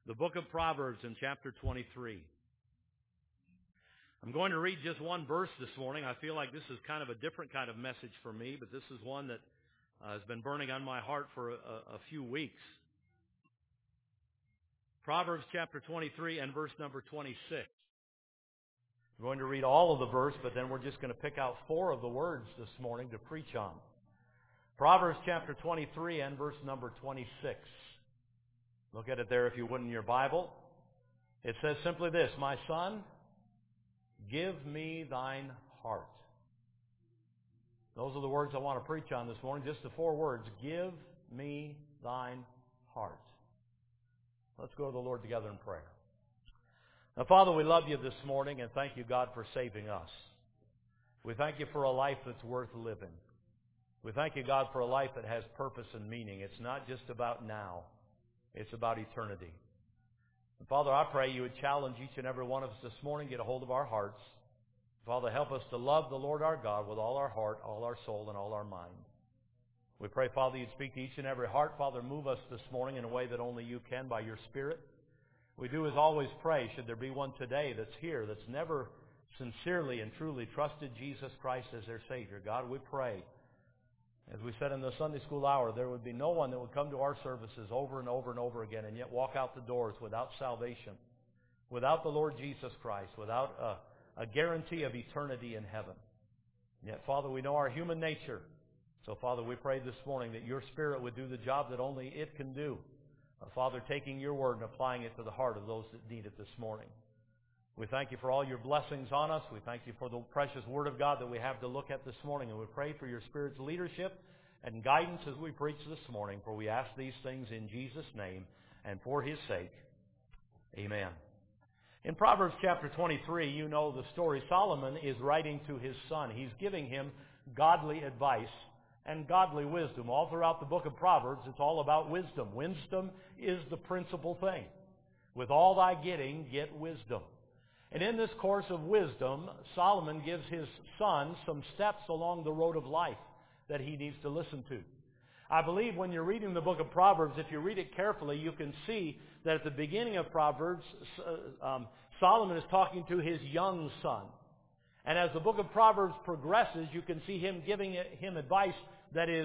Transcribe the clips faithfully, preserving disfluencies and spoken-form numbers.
the book of Proverbs in chapter twenty-three. I'm going to read just one verse this morning. I feel like this is kind of a different kind of message for me, but this is one that uh, has been burning on my heart for a, a few weeks. Proverbs chapter twenty-three and verse number twenty-six. I'm going to read all of the verse, but then we're just going to pick out four of the words this morning to preach on. Proverbs chapter twenty-three and verse number twenty-six. Look at it there if you would in your Bible. It says simply this, "My son, give me thine heart." Those are the words I want to preach on this morning. Just the four words. Give me thine heart. Let's go to the Lord together in prayer. Now, Father, we love you this morning and thank you, God, for saving us. We thank you for a life that's worth living. We thank you, God, for a life that has purpose and meaning. It's not just about now. It's about eternity. And Father, I pray you would challenge each and every one of us this morning, get a hold of our hearts. Father, help us to love the Lord our God with all our heart, all our soul, and all our mind. We pray, Father, you'd speak to each and every heart. Father, move us this morning in a way that only you can by your Spirit. We do as always pray, should there be one today that's here that's never sincerely and truly trusted Jesus Christ as their Savior. God, we pray, as we said in the Sunday school hour, there would be no one that would come to our services over and over and over again and yet walk out the doors without salvation, without the Lord Jesus Christ, without a, a guarantee of eternity in heaven. And yet, Father, we know our human nature. So, Father, we pray this morning that your Spirit would do the job that only it can do. Uh, Father, taking your word and applying it to the heart of those that need it this morning. We thank you for all your blessings on us. We thank you for the precious Word of God that we have to look at this morning. And we pray for your Spirit's leadership and guidance as we preach this morning. For we ask these things in Jesus' name and for His sake. Amen. In Proverbs chapter twenty-three, you know the story. Solomon is writing to his son. He's giving him godly advice and godly wisdom. All throughout the book of Proverbs, it's all about wisdom. Wisdom is the principal thing. With all thy getting, get wisdom. And in this course of wisdom, Solomon gives his son some steps along the road of life that he needs to listen to. I believe when you're reading the book of Proverbs, if you read it carefully, you can see that at the beginning of Proverbs, uh, um, Solomon is talking to his young son. And as the book of Proverbs progresses, you can see him giving him advice that is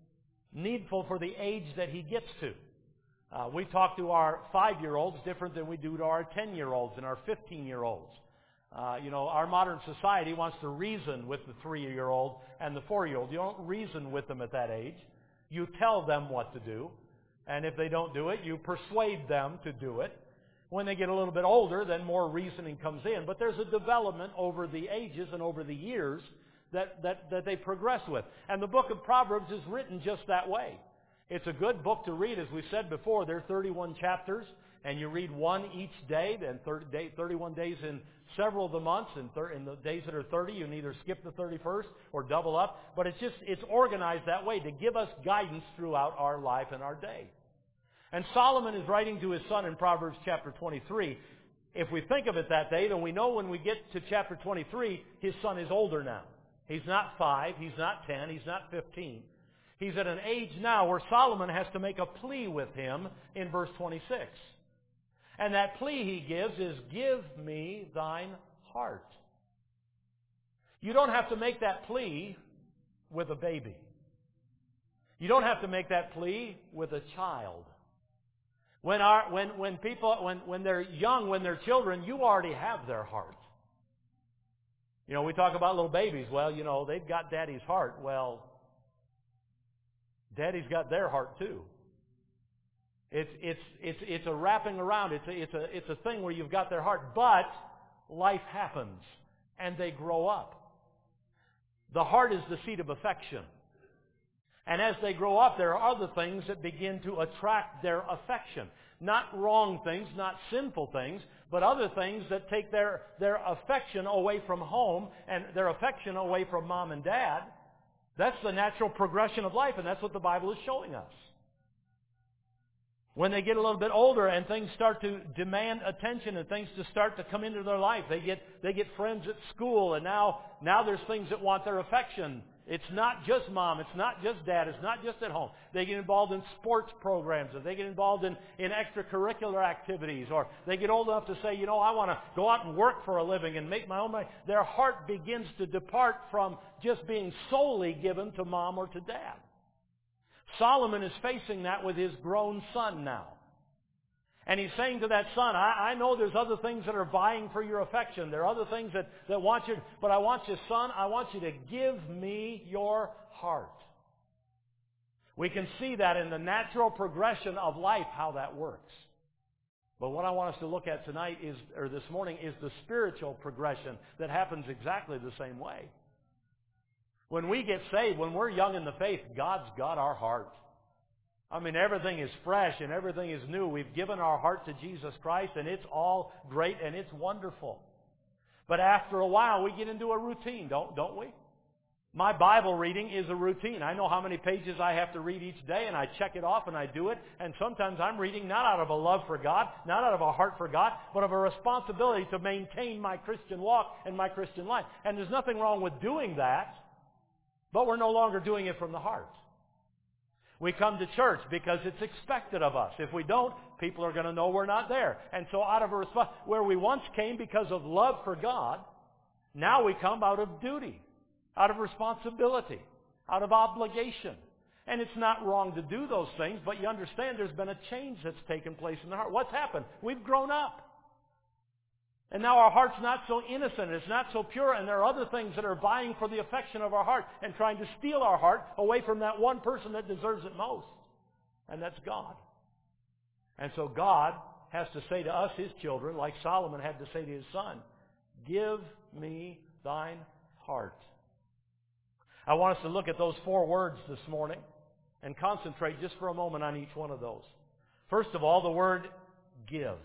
needful for the age that he gets to. Uh, we talk to our five-year-olds different than we do to our ten-year-olds and our fifteen-year-olds. Uh, you know, our modern society wants to reason with the three-year-old and the four-year-old. You don't reason with them at that age. You tell them what to do. And if they don't do it, you persuade them to do it. When they get a little bit older, then more reasoning comes in. But there's a development over the ages and over the years that, that, that they progress with. And the book of Proverbs is written just that way. It's a good book to read. As we said before, there are thirty-one chapters, and you read one each day, then thirty day, thirty-one days in several of the months. And in the days that are thirty, you can either skip the thirty-first or double up. But it's just, it's organized that way to give us guidance throughout our life and our day. And Solomon is writing to his son in Proverbs chapter twenty-three. If we think of it that day, then we know when we get to chapter twenty-three, his son is older now. He's not five, he's not ten, he's not fifteen. He's at an age now where Solomon has to make a plea with him in verse twenty-six. And that plea he gives is, give me thine heart. You don't have to make that plea with a baby. You don't have to make that plea with a child. When our, when, when people, when, when they're young, when they're children, you already have their heart. You know, we talk about little babies. Well, you know, they've got daddy's heart. Well, daddy's got their heart too. It's, it's, it's, it's a wrapping around. It's a, it's a, it's a thing where you've got their heart. But life happens and they grow up. The heart is the seat of affection. And as they grow up, there are other things that begin to attract their affection. Not wrong things, not sinful things, but other things that take their, their affection away from home and their affection away from mom and dad. That's the natural progression of life, and that's what the Bible is showing us. When they get a little bit older and things start to demand attention and things to start to come into their life, they get they get friends at school, and now now there's things that want their affection. It's not just mom. It's not just dad. It's not just at home. They get involved in sports programs, or they get involved in, in extracurricular activities, or they get old enough to say, you know, I want to go out and work for a living and make my own money. Their heart begins to depart from just being solely given to mom or to dad. Solomon is facing that with his grown son now. And he's saying to that son, I, I know there's other things that are vying for your affection. There are other things that, that want you, but I want you, son, I want you to give me your heart. We can see that in the natural progression of life, how that works. But what I want us to look at tonight is, or this morning, is the spiritual progression that happens exactly the same way. When we get saved, when we're young in the faith, God's got our heart. I mean, everything is fresh and everything is new. We've given our heart to Jesus Christ, and it's all great and it's wonderful. But after a while, we get into a routine, don't, don't we? My Bible reading is a routine. I know how many pages I have to read each day, and I check it off and I do it. And sometimes I'm reading not out of a love for God, not out of a heart for God, but of a responsibility to maintain my Christian walk and my Christian life. And there's nothing wrong with doing that, but we're no longer doing it from the heart. We come to church because it's expected of us. If we don't, people are going to know we're not there. And so out of a response, where we once came because of love for God, now we come out of duty, out of responsibility, out of obligation. And it's not wrong to do those things, but you understand there's been a change that's taken place in the heart. What's happened? We've grown up. And now our heart's not so innocent, it's not so pure, and there are other things that are vying for the affection of our heart and trying to steal our heart away from that one person that deserves it most. And that's God. And so God has to say to us, His children, like Solomon had to say to his son, give me thine heart. I want us to look at those four words this morning and concentrate just for a moment on each one of those. First of all, the word give.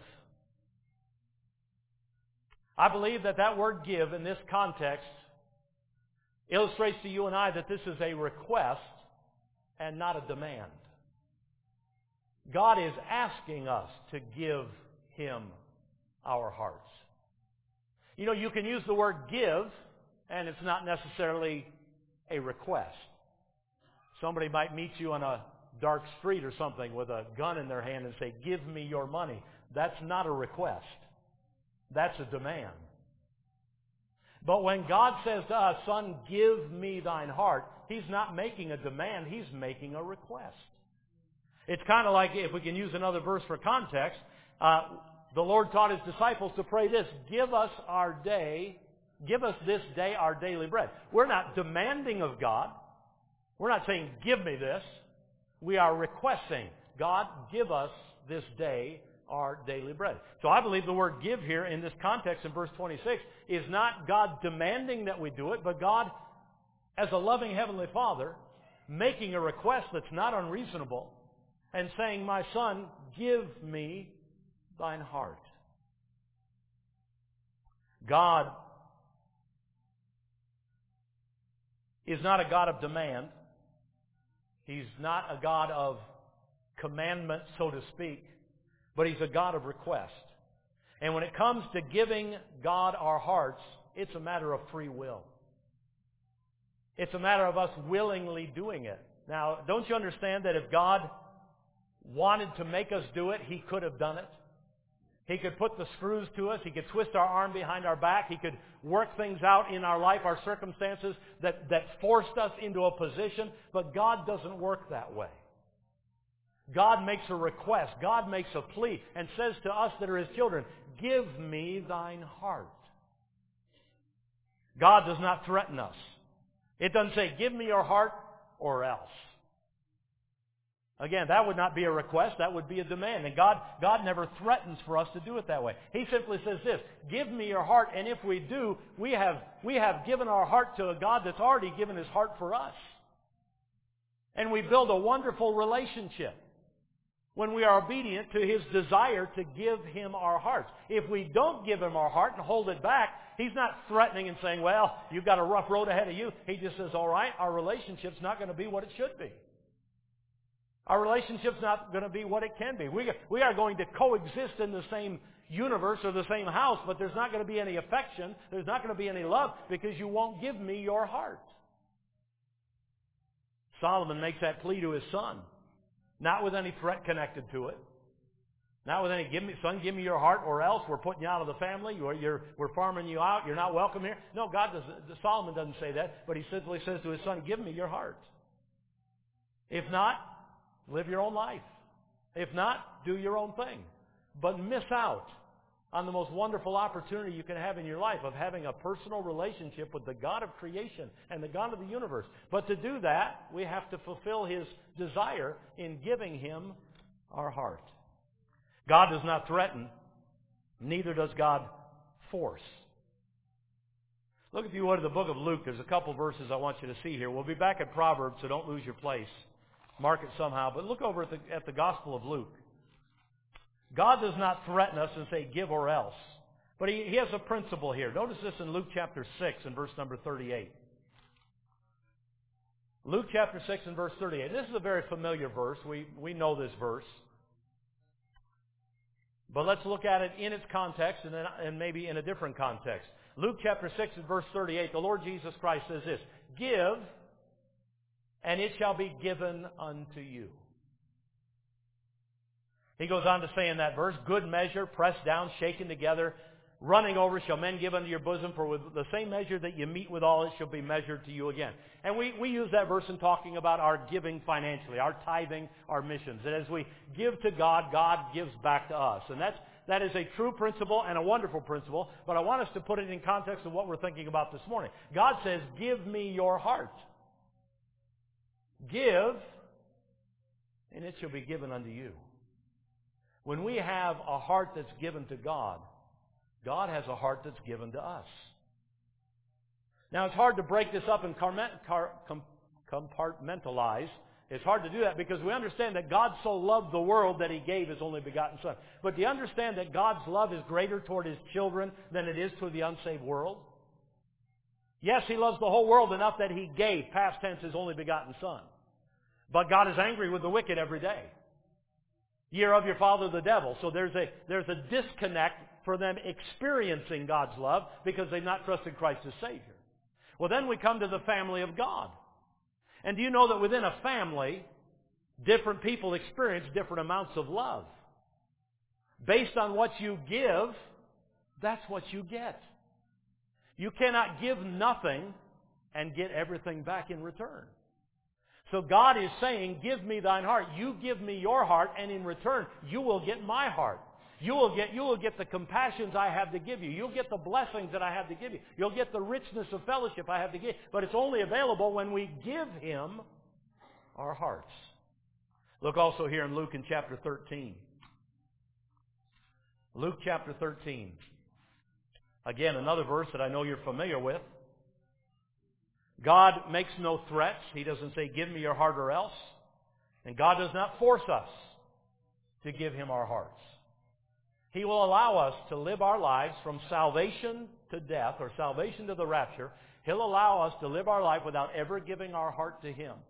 I believe that that word give in this context illustrates to you and I that this is a request and not a demand. God is asking us to give Him our hearts. You know, you can use the word give, and it's not necessarily a request. Somebody might meet you on a dark street or something with a gun in their hand and say, give me your money. That's not a request. That's a demand. But when God says to us, son, give me thine heart, He's not making a demand, He's making a request. It's kind of like, if we can use another verse for context, uh, the Lord taught His disciples to pray this, give us our day, give us this day our daily bread. We're not demanding of God. We're not saying, give me this. We are requesting, God, give us this day our daily bread. So I believe the word give here in this context in verse twenty-six is not God demanding that we do it, but God, as a loving Heavenly Father, making a request that's not unreasonable and saying, my son, give me thine heart. God is not a God of demand. He's not a God of commandment, so to speak. But He's a God of request. And when it comes to giving God our hearts, it's a matter of free will. It's a matter of us willingly doing it. Now, don't you understand that if God wanted to make us do it, He could have done it? He could put the screws to us. He could twist our arm behind our back. He could work things out in our life, our circumstances that, that forced us into a position. But God doesn't work that way. God makes a request. God makes a plea and says to us that are His children, give me thine heart. God does not threaten us. It doesn't say, give me your heart or else. Again, that would not be a request. That would be a demand. And God, God never threatens for us to do it that way. He simply says this, give me your heart. And if we do, we have, we have given our heart to a God that's already given His heart for us. And we build a wonderful relationship when we are obedient to His desire to give Him our hearts. If we don't give Him our heart and hold it back, He's not threatening and saying, well, you've got a rough road ahead of you. He just says, all right, our relationship's not going to be what it should be. Our relationship's not going to be what it can be. We, we are going to coexist in the same universe or the same house, but there's not going to be any affection. There's not going to be any love because you won't give me your heart. Solomon makes that plea to his son, not with any threat connected to it. Not with any, give me, son, give me your heart, or else we're putting you out of the family. You're, you're, we're farming you out. You're not welcome here. No, God doesn't. Solomon doesn't say that, but he simply says to his son, give me your heart. If not, live your own life. If not, do your own thing. But miss out on the most wonderful opportunity you can have in your life of having a personal relationship with the God of creation and the God of the universe. But to do that, we have to fulfill His desire in giving Him our heart. God does not threaten, neither does God force. Look, if you would, at the book of Luke. There's a couple verses I want you to see here. We'll be back at Proverbs, so don't lose your place. Mark it somehow. But look over at the, at the Gospel of Luke. God does not threaten us and say, give or else. But he, he has a principle here. Notice this in Luke chapter six and verse number thirty-eight. Luke chapter six and verse thirty-eight. This is a very familiar verse. We, we know this verse. But let's look at it in its context and, then, and maybe in a different context. Luke chapter six and verse thirty-eight, the Lord Jesus Christ says this, give, and it shall be given unto you. He goes on to say in that verse, good measure, pressed down, shaken together, running over, shall men give unto your bosom, for with the same measure that you meet withal, it shall be measured to you again. And we, we use that verse in talking about our giving financially, our tithing, our missions. And as we give to God, God gives back to us. And that's, that is a true principle and a wonderful principle, but I want us to put it in context of what we're thinking about this morning. God says, give me your heart. Give, and it shall be given unto you. When we have a heart that's given to God, God has a heart that's given to us. Now, it's hard to break this up and compartmentalize. It's hard to do that because we understand that God so loved the world that He gave His only begotten Son. But do you understand that God's love is greater toward His children than it is toward the unsaved world? Yes, He loves the whole world enough that He gave, past tense, His only begotten Son. But God is angry with the wicked every day. Year of your father the devil. So there's a, there's a disconnect for them experiencing God's love because they've not trusted Christ as Savior. Well, then we come to the family of God. And do you know that within a family, different people experience different amounts of love? Based on what you give, that's what you get. You cannot give nothing and get everything back in return. So God is saying, give me thine heart. You give me your heart, and in return, you will get my heart. You will get, you will get the compassions I have to give you. You'll get the blessings that I have to give you. You'll get the richness of fellowship I have to give. But it's only available when we give Him our hearts. Look also here in Luke in chapter thirteen. Luke chapter thirteen. Again, another verse that I know you're familiar with. God makes no threats. He doesn't say, give me your heart or else. And God does not force us to give Him our hearts. He will allow us to live our lives from salvation to death, or salvation to the rapture. He'll allow us to live our life without ever giving our heart to Him.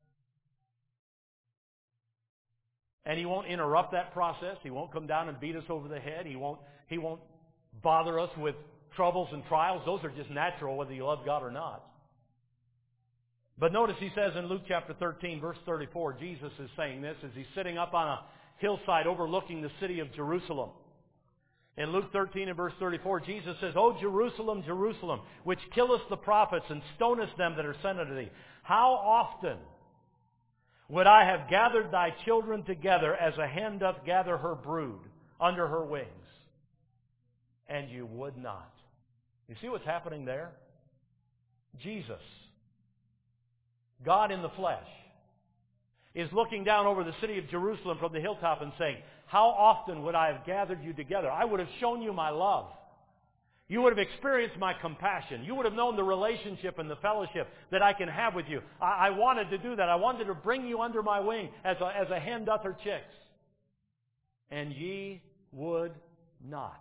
And He won't interrupt that process. He won't come down and beat us over the head. He won't, He won't bother us with troubles and trials. Those are just natural whether you love God or not. But notice He says in Luke chapter thirteen, verse thirty-four, Jesus is saying this as He's sitting up on a hillside overlooking the city of Jerusalem. In Luke thirteen and verse thirty-four, Jesus says, O Jerusalem, Jerusalem, which killest the prophets and stonest them that are sent unto thee, how often would I have gathered thy children together as a hen doth gather her brood under her wings, and you would not. You see what's happening there? Jesus, God in the flesh, is looking down over the city of Jerusalem from the hilltop and saying, how often would I have gathered you together? I would have shown you my love. You would have experienced my compassion. You would have known the relationship and the fellowship that I can have with you. I, I wanted to do that. I wanted to bring you under my wing as a, as a hen doth her chicks. And ye would not.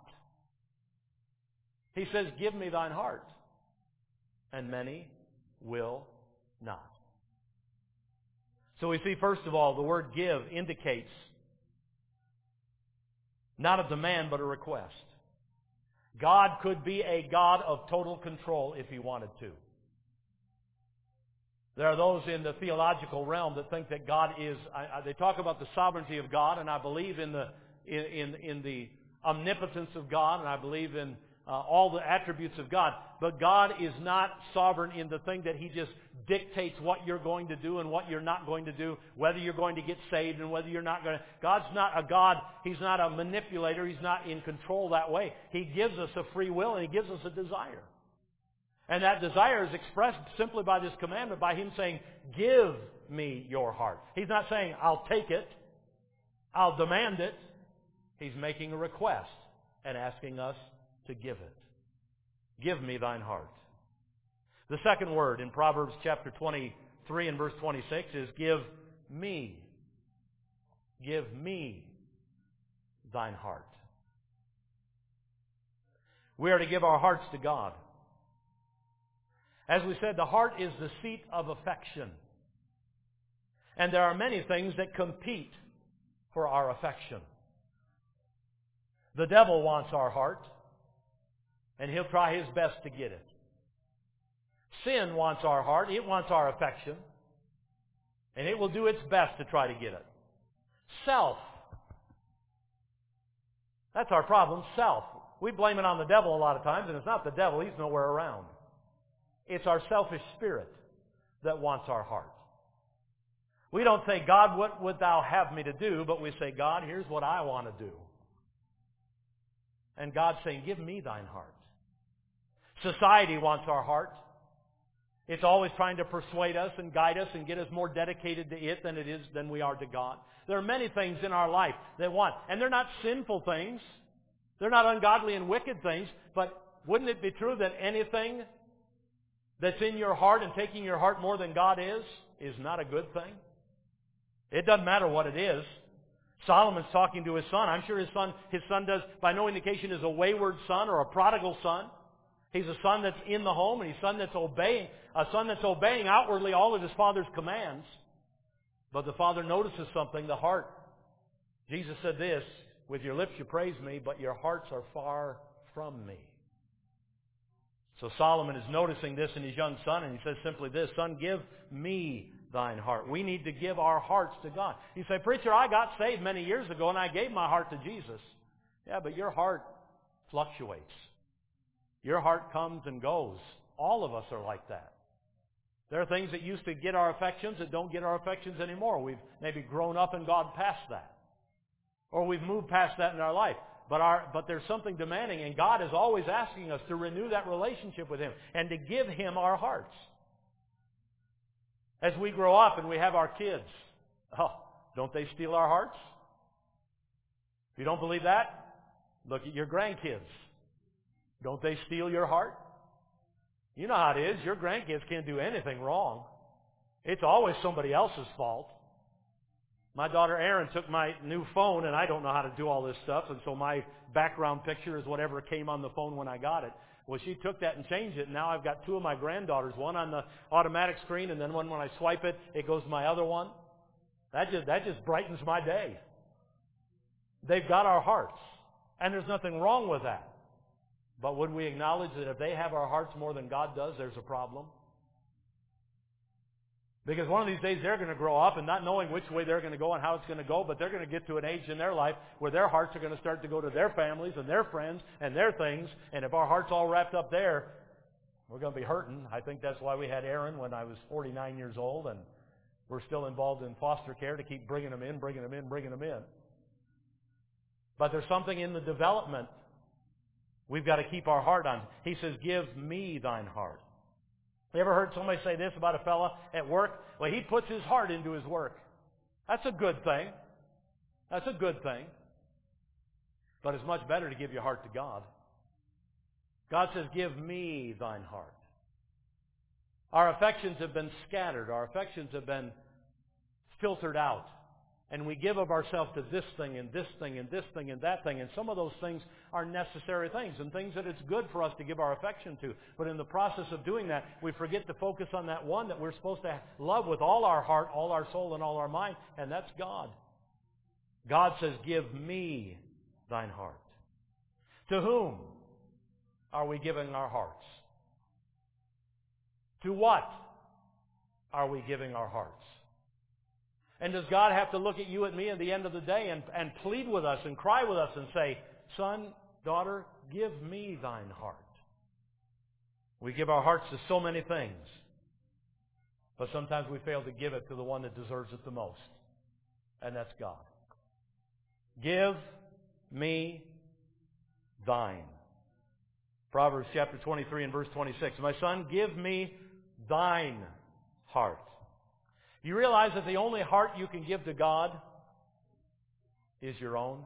He says, give me thine heart. And many will not. So we see, first of all, the word give indicates not a demand, but a request. God could be a God of total control if He wanted to. There are those in the theological realm that think that God is, I, I, they talk about the sovereignty of God, and I believe in the, in, in, in the omnipotence of God, and I believe in uh, all the attributes of God. But God is not sovereign in the thing that He just dictates what you're going to do and what you're not going to do, whether you're going to get saved and whether you're not going to. God's not a God, He's not a manipulator, He's not in control that way. He gives us a free will and He gives us a desire. And that desire is expressed simply by this commandment, by Him saying, give me your heart. He's not saying, I'll take it, I'll demand it. He's making a request and asking us to give it. Give me thine heart. The second word in Proverbs chapter twenty-three and verse twenty-six is give me. Give me thine heart. We are to give our hearts to God. As we said, the heart is the seat of affection. And there are many things that compete for our affection. The devil wants our heart, and he'll try his best to get it. Sin wants our heart, it wants our affection, and it will do its best to try to get it. Self. That's our problem, self. We blame it on the devil a lot of times, and it's not the devil, he's nowhere around. It's our selfish spirit that wants our heart. We don't say, God, what would thou have me to do? But we say, God, here's what I want to do. And God's saying, give me thine heart. Society wants our heart. It's always trying to persuade us and guide us and get us more dedicated to it than it is than we are to God. There are many things in our life that want, and they're not sinful things. They're not ungodly and wicked things, but wouldn't it be true that anything that's in your heart and taking your heart more than God is, is not a good thing? It doesn't matter what it is. Solomon's talking to his son. I'm sure his son, his son does, by no indication, is a wayward son or a prodigal son. He's a son that's in the home, and he's a son that's obeying, a son that's obeying outwardly all of his father's commands. But the father notices something, the heart. Jesus said this, with your lips you praise me, but your hearts are far from me. So Solomon is noticing this in his young son, and he says simply this, son, give me thine heart. We need to give our hearts to God. You say, preacher, I got saved many years ago, and I gave my heart to Jesus. Yeah, but your heart fluctuates. Your heart comes and goes. All of us are like that. There are things that used to get our affections that don't get our affections anymore. We've maybe grown up and gone past that. Or we've moved past that in our life. But our, but there's something demanding, and God is always asking us to renew that relationship with Him and to give Him our hearts. As we grow up and we have our kids, oh, don't they steal our hearts? If you don't believe that, look at your grandkids. Don't they steal your heart? You know how it is. Your grandkids can't do anything wrong. It's always somebody else's fault. My daughter Erin took my new phone, and I don't know how to do all this stuff, and so my background picture is whatever came on the phone when I got it. Well, she took that and changed it, and now I've got two of my granddaughters, one on the automatic screen, and then one when I swipe it, it goes to my other one. That just, that just brightens my day. They've got our hearts, and there's nothing wrong with that. But would we acknowledge that if they have our hearts more than God does, there's a problem? Because one of these days they're going to grow up and not knowing which way they're going to go and how it's going to go, but they're going to get to an age in their life where their hearts are going to start to go to their families and their friends and their things. And if our heart's all wrapped up there, we're going to be hurting. I think that's why we had Aaron when I was forty-nine years old, and we're still involved in foster care to keep bringing them in, bringing them in, bringing them in. But there's something in the development we've got to keep our heart on. He says, give me thine heart. You ever heard somebody say this about a fella at work? Well, he puts his heart into his work. That's a good thing. That's a good thing. But it's much better to give your heart to God. God says, give me thine heart. Our affections have been scattered. Our affections have been filtered out. And we give of ourselves to this thing and this thing and this thing and that thing. And some of those things are necessary things and things that it's good for us to give our affection to. But in the process of doing that, we forget to focus on that one that we're supposed to love with all our heart, all our soul, and all our mind. And that's God. God says, give me thine heart. To whom are we giving our hearts? To what are we giving our hearts? And does God have to look at you and me at the end of the day and, and plead with us and cry with us and say, son, daughter, give me thine heart? We give our hearts to so many things, but sometimes we fail to give it to the one that deserves it the most, and that's God. Give me thine. Proverbs chapter twenty-three and verse twenty-six. My son, give me thine heart. You realize that the only heart you can give to God is your own?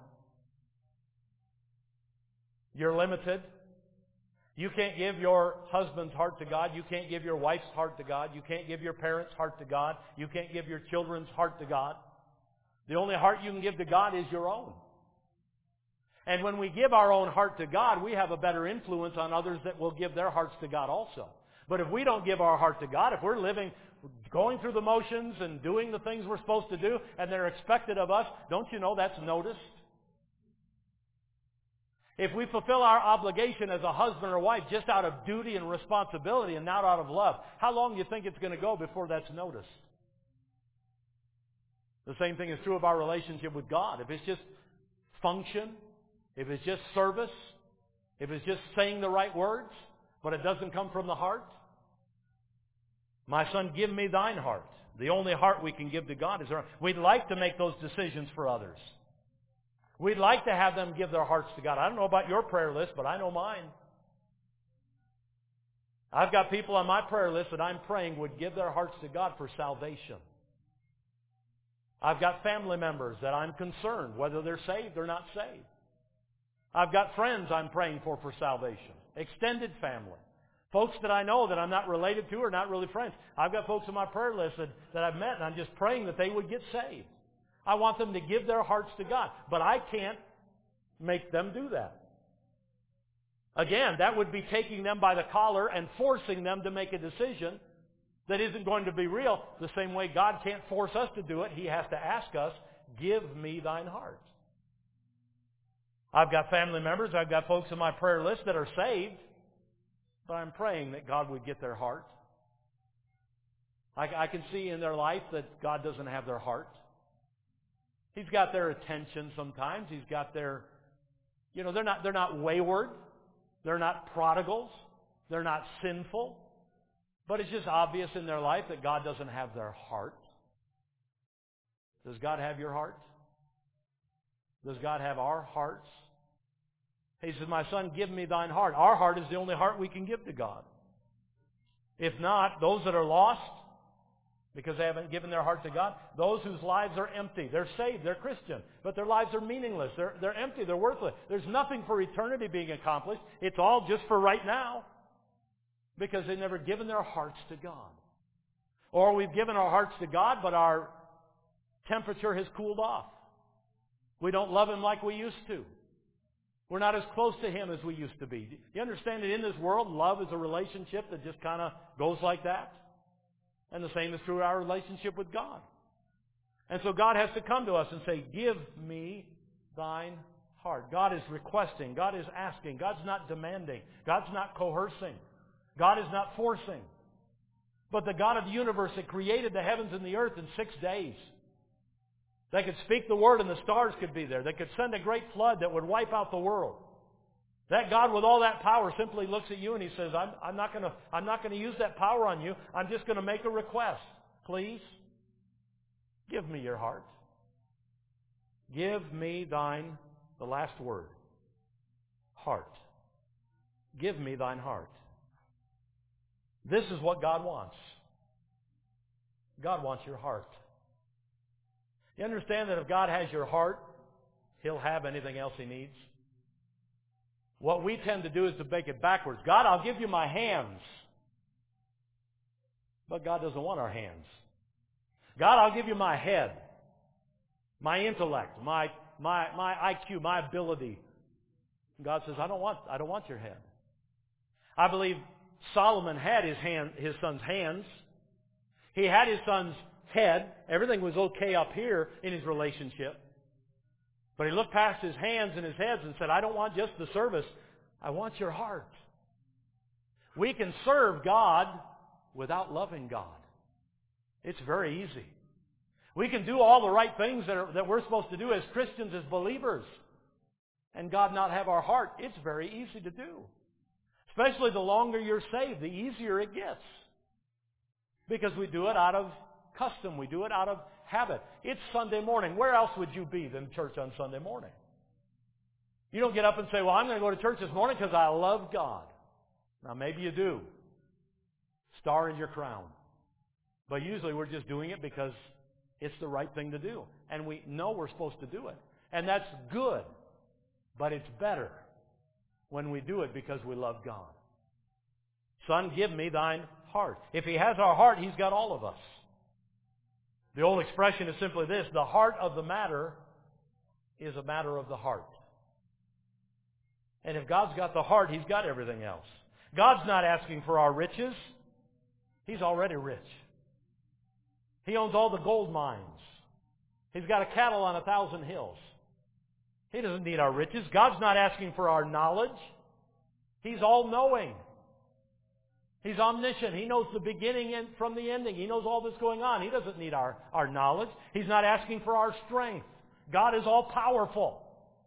You're limited. You can't give your husband's heart to God. You can't give your wife's heart to God. You can't give your parents' heart to God. You can't give your children's heart to God. The only heart you can give to God is your own. And when we give our own heart to God, we have a better influence on others that will give their hearts to God also. But if we don't give our heart to God, if we're living, going through the motions and doing the things we're supposed to do, and they're expected of us, don't you know that's noticed? If we fulfill our obligation as a husband or wife just out of duty and responsibility and not out of love, how long do you think it's going to go before that's noticed? The same thing is true of our relationship with God. If it's just function, if it's just service, if it's just saying the right words, but it doesn't come from the heart, my son, give me thine heart. The only heart we can give to God is our own. We'd like to make those decisions for others. We'd like to have them give their hearts to God. I don't know about your prayer list, but I know mine. I've got people on my prayer list that I'm praying would give their hearts to God for salvation. I've got family members that I'm concerned whether they're saved or not saved. I've got friends I'm praying for for salvation. Extended family. Folks that I know that I'm not related to or not really friends. I've got folks on my prayer list that, that I've met, and I'm just praying that they would get saved. I want them to give their hearts to God. But I can't make them do that. Again, that would be taking them by the collar and forcing them to make a decision that isn't going to be real. The same way God can't force us to do it. He has to ask us, give me thine heart. I've got family members, I've got folks on my prayer list that are saved, but I'm praying that God would get their heart. I, I can see in their life that God doesn't have their heart. He's got their attention sometimes. He's got their, you know, they're not, they're not wayward. They're not prodigals. They're not sinful. But it's just obvious in their life that God doesn't have their heart. Does God have your heart? Does God have our hearts? He says, my son, give me thine heart. Our heart is the only heart we can give to God. If not, those that are lost, because they haven't given their heart to God, those whose lives are empty. They're saved, they're Christian, but their lives are meaningless. They're, they're empty, they're worthless. There's nothing for eternity being accomplished. It's all just for right now, because they've never given their hearts to God. Or we've given our hearts to God, but our temperature has cooled off. We don't love Him like we used to. We're not as close to Him as we used to be. You understand that in this world, love is a relationship that just kind of goes like that? And the same is true of our relationship with God. And so God has to come to us and say, give me thine heart. God is requesting. God is asking. God's not demanding. God's not coercing. God is not forcing. But the God of the universe that created the heavens and the earth in six days, they could speak the word and the stars could be there. They could send a great flood that would wipe out the world. That God with all that power simply looks at you and He says, I'm, I'm not going to I'm not going to use that power on you. I'm just going to make a request. Please, give me your heart. Give me thine, the last word, heart. Give me thine heart. This is what God wants. God wants your heart. You understand that if God has your heart, He'll have anything else He needs? What we tend to do is to make it backwards. God, I'll give you my hands. But God doesn't want our hands. God, I'll give you my head, my intellect, my, my, my I Q, my ability. God says, I don't want, I don't want your head. I believe Solomon had his hand, his son's hands. He had his son's head. Everything was okay up here in his relationship. But he looked past his hands and his heads and said, I don't want just the service. I want your heart. We can serve God without loving God. It's very easy. We can do all the right things that, are, that we're supposed to do as Christians, as believers, and God not have our heart. It's very easy to do. Especially the longer you're saved, the easier it gets. Because we do it out of custom. We do it out of habit. It's Sunday morning. Where else would you be than church on Sunday morning? You don't get up and say, well, I'm going to go to church this morning because I love God. Now, maybe you do. Star in your crown. But usually we're just doing it because it's the right thing to do. And we know we're supposed to do it. And that's good. But it's better when we do it because we love God. Son, give me thine heart. If He has our heart, He's got all of us. The old expression is simply this: the heart of the matter is a matter of the heart. And if God's got the heart, He's got everything else. God's not asking for our riches. He's already rich. He owns all the gold mines. He's got a cattle on a thousand hills. He doesn't need our riches. God's not asking for our knowledge. He's all-knowing. He's omniscient. He knows the beginning and from the ending. He knows all that's going on. He doesn't need our, our knowledge. He's not asking for our strength. God is all-powerful.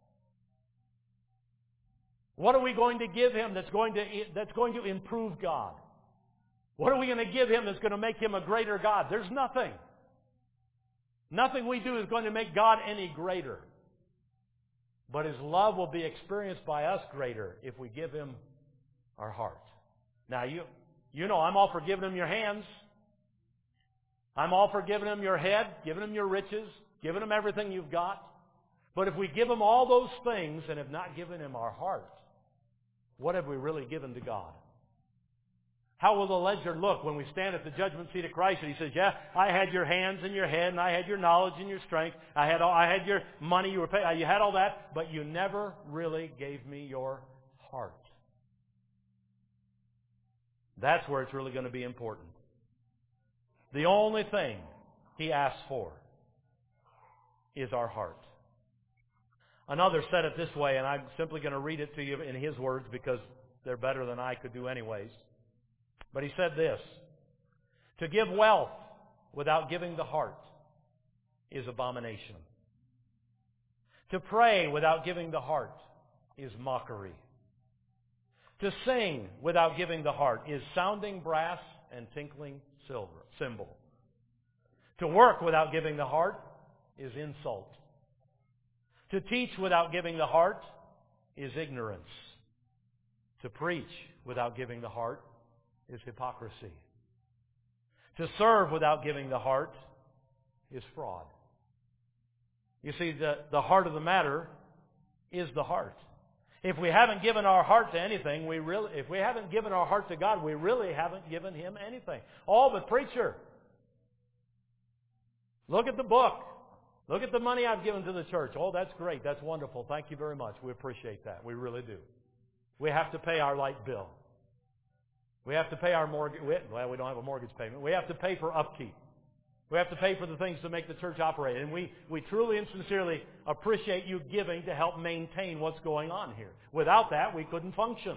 What are we going to give Him that's going to, that's going to improve God? What are we going to give Him that's going to make Him a greater God? There's nothing. Nothing we do is going to make God any greater. But His love will be experienced by us greater if we give Him our heart. Now, you, you know I'm all for giving Him your hands. I'm all for giving Him your head, giving Him your riches, giving Him everything you've got. But if we give Him all those things and have not given Him our heart, what have we really given to God? How will the ledger look when we stand at the judgment seat of Christ and He says, yeah, I had your hands and your head, and I had your knowledge and your strength. I had all, I had your money, you were paid, you had all that, but you never really gave me your heart. That's where it's really going to be important. The only thing He asks for is our heart. Another said it this way, and I'm simply going to read it to you in his words because they're better than I could do anyways. But he said this: to give wealth without giving the heart is abomination. To pray without giving the heart is mockery. To sing without giving the heart is sounding brass and tinkling silver, cymbal. To work without giving the heart is insult. To teach without giving the heart is ignorance. To preach without giving the heart is hypocrisy. To serve without giving the heart is fraud. You see, the, the heart of the matter is the heart. If we haven't given our heart to anything, we really, if we haven't given our heart to God, we really haven't given Him anything. Oh, but preacher, look at the book. Look at the money I've given to the church. Oh, that's great. That's wonderful. Thank you very much. We appreciate that. We really do. We have to pay our light bill. We have to pay our mortgage. Well, we don't have a mortgage payment. We have to pay for upkeep. We have to pay for the things to make the church operate. And we, we truly and sincerely appreciate you giving to help maintain what's going on here. Without that, we couldn't function.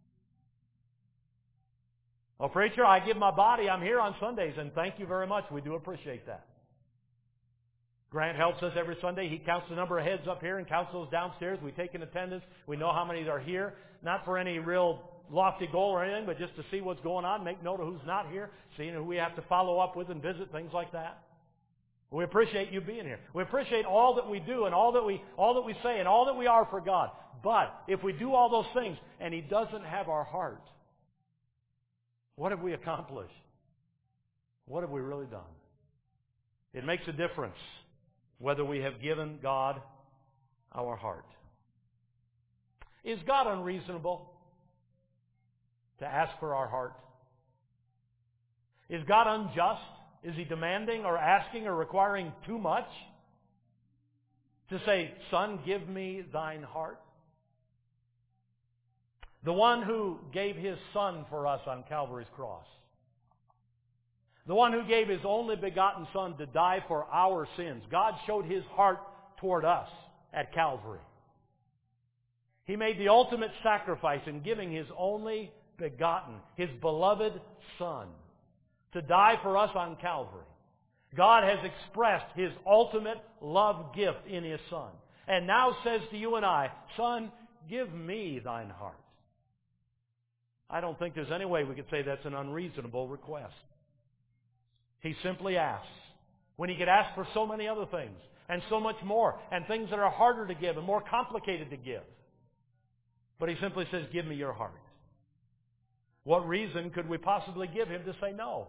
Well, preacher, I give my body. I'm here on Sundays, and thank you very much. We do appreciate that. Grant helps us every Sunday. He counts the number of heads up here and counts those downstairs. We take in attendance. We know how many are here. Not for any real lofty goal or anything, but just to see what's going on, make note of who's not here, seeing who we have to follow up with and visit, things like that. We appreciate you being here. We appreciate all that we do and all that we all that we say and all that we are for God. But if we do all those things and He doesn't have our heart, what have we accomplished? What have we really done? It makes a difference whether we have given God our heart. Is God unreasonable to ask for our heart? Is God unjust? Is He demanding or asking or requiring too much to say, Son, give me thine heart? The one who gave His Son for us on Calvary's cross, the one who gave His only begotten Son to die for our sins, God showed His heart toward us at Calvary. He made the ultimate sacrifice in giving His only begotten, His beloved Son, to die for us on Calvary. God has expressed His ultimate love gift in His Son. And now says to you and I, Son, give me thine heart. I don't think there's any way we could say that's an unreasonable request. He simply asks, when He could ask for so many other things, and so much more, and things that are harder to give and more complicated to give. But He simply says, give me your heart. What reason could we possibly give Him to say no?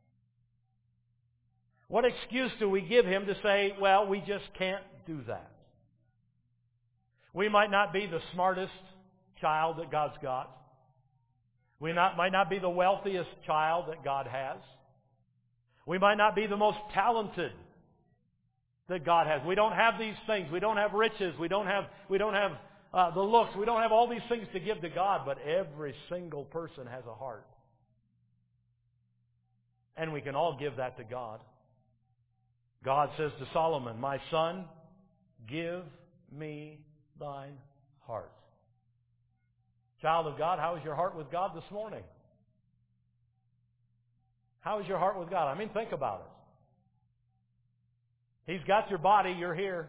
What excuse do we give Him to say, well, we just can't do that? We might not be the smartest child that God's got. We not, might not be the wealthiest child that God has. We might not be the most talented that God has. We don't have these things. We don't have riches. We don't have, we don't have uh, the looks. We don't have all these things to give to God, but every single person has a heart. And we can all give that to God. God says to Solomon, my son, give me thine heart. Child of God, how is your heart with God this morning? How is your heart with God? I mean, think about it. He's got your body, you're here.